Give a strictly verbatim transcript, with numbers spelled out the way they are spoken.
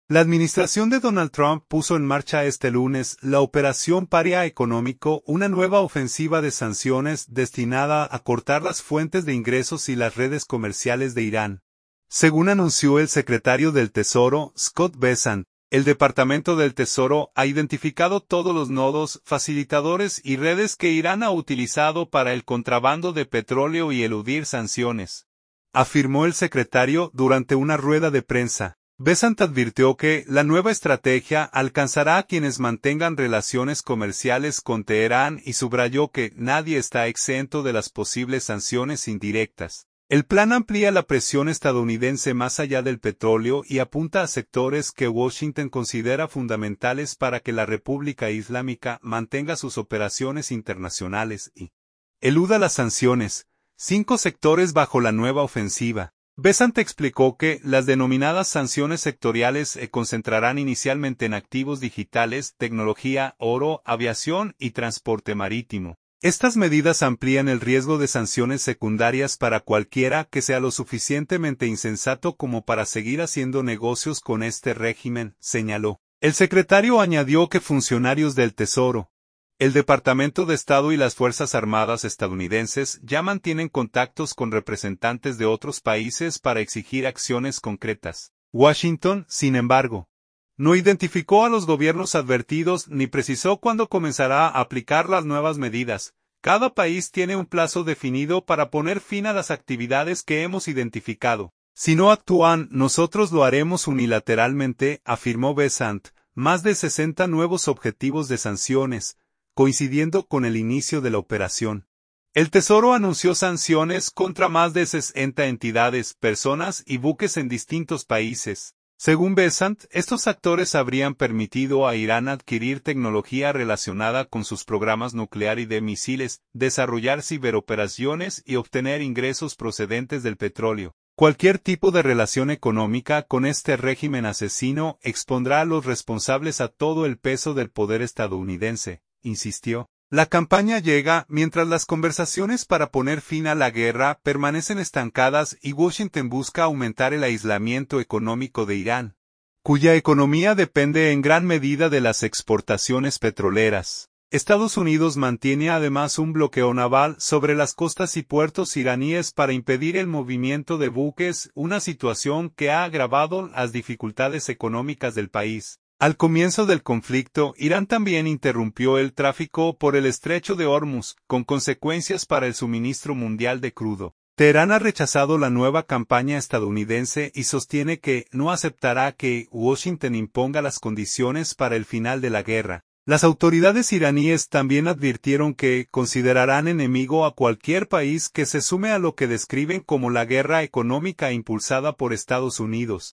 La administración de Donald Trump puso en marcha este lunes la Operación Paria Económico, una nueva ofensiva de sanciones destinada a cortar las fuentes de ingresos y las redes comerciales de Irán. Según anunció el secretario del Tesoro, Scott Bessent, el Departamento del Tesoro ha identificado todos los nodos, facilitadores y redes que Irán ha utilizado para el contrabando de petróleo y eludir sanciones, afirmó el secretario durante una rueda de prensa. Bessent advirtió que la nueva estrategia alcanzará a quienes mantengan relaciones comerciales con Teherán y subrayó que nadie está exento de las posibles sanciones indirectas. El plan amplía la presión estadounidense más allá del petróleo y apunta a sectores que Washington considera fundamentales para que la República Islámica mantenga sus operaciones internacionales y eluda las sanciones. Cinco sectores bajo la nueva ofensiva. Bessent explicó que las denominadas sanciones sectoriales se concentrarán inicialmente en activos digitales, tecnología, oro, aviación y transporte marítimo. Estas medidas amplían el riesgo de sanciones secundarias para cualquiera que sea lo suficientemente insensato como para seguir haciendo negocios con este régimen, señaló. El secretario añadió que funcionarios del Tesoro, el Departamento de Estado y las Fuerzas Armadas estadounidenses ya mantienen contactos con representantes de otros países para exigir acciones concretas. Washington, sin embargo, no identificó a los gobiernos advertidos ni precisó cuándo comenzará a aplicar las nuevas medidas. Cada país tiene un plazo definido para poner fin a las actividades que hemos identificado. Si no actúan, nosotros lo haremos unilateralmente, afirmó Bessent. Más de sesenta nuevos objetivos de sanciones, coincidiendo con el inicio de la operación. El Tesoro anunció sanciones contra más de sesenta entidades, personas y buques en distintos países. Según Bessent, estos actores habrían permitido a Irán adquirir tecnología relacionada con sus programas nuclear y de misiles, desarrollar ciberoperaciones y obtener ingresos procedentes del petróleo. Cualquier tipo de relación económica con este régimen asesino expondrá a los responsables a todo el peso del poder estadounidense, insistió. La campaña llega mientras las conversaciones para poner fin a la guerra permanecen estancadas y Washington busca aumentar el aislamiento económico de Irán, cuya economía depende en gran medida de las exportaciones petroleras. Estados Unidos mantiene además un bloqueo naval sobre las costas y puertos iraníes para impedir el movimiento de buques, una situación que ha agravado las dificultades económicas del país. Al comienzo del conflicto, Irán también interrumpió el tráfico por el estrecho de Hormuz, con consecuencias para el suministro mundial de crudo. Teherán ha rechazado la nueva campaña estadounidense y sostiene que no aceptará que Washington imponga las condiciones para el final de la guerra. Las autoridades iraníes también advirtieron que considerarán enemigo a cualquier país que se sume a lo que describen como la guerra económica impulsada por Estados Unidos.